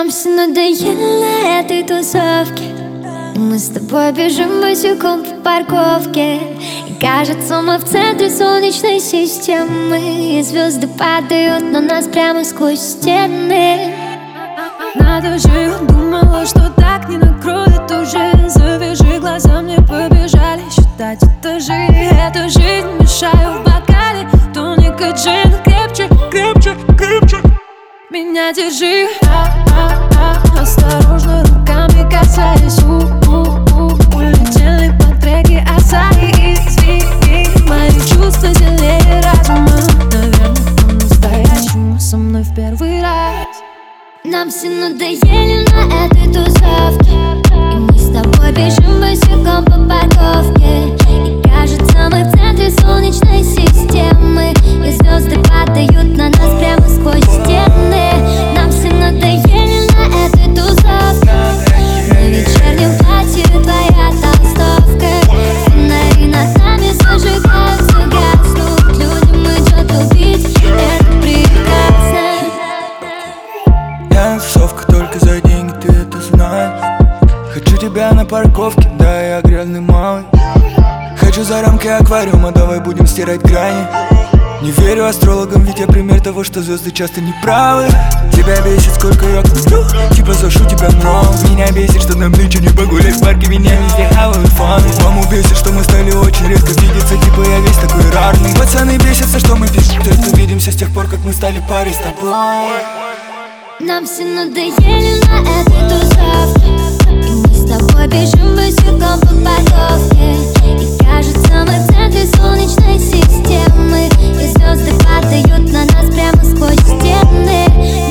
Нам все надоело на этой тусовке. Мы с тобой бежим босиком по парковке, и кажется, мы в центре солнечной системы, и звезды падают на нас прямо сквозь стены. Надо же, думала, что так не накроет уже. Завяжи глаза, мне побежали считать этажи. Эта жизнь мешаю в бокале, тоника джин. Крепче, крепче, крепче меня держи. Осторожно, руками касаясь. Улетели по треке Асаи. Извини, мои чувства сильнее разума. Наверное, по-настоящему со мной в первый раз. Нам все надоели на этой тусовке, и мы с тобой бежим босиком по парковке, и кажется, мы в центре солнечной системы, и звезды падают на нас прямо сквозь стены. Нам все надоели на этой тусовке. На вечернем платье твоя толстовка, фонари над нами зажигаются, гаснут. Людям идет убить, это прекрасно. Я тусовка только за деньги, ты это знаешь. Хочу тебя на парковке, да, я грязный малый. Хочу за рамки аквариума, давай будем стирать грани. Не верю астрологам, ведь я пример того, что звезды часто не правы. Тебя бесит, сколько я куплю, типа зашу тебя нрав. Меня бесит, что нам нынче не погулять в парке, меня везде хавают фаны. Маму бесит, что мы стали очень редко видеться, типа я весь такой рарный. Пацаны бесятся, что мы пишем, только видимся с тех пор, как мы стали парой с тобой. Нам все надоели на этой тусовке, и мы с тобой бежим босиком по парковке, и кажется, мы в центре солнечной системы, и звезды падают на нас прямо сквозь стены.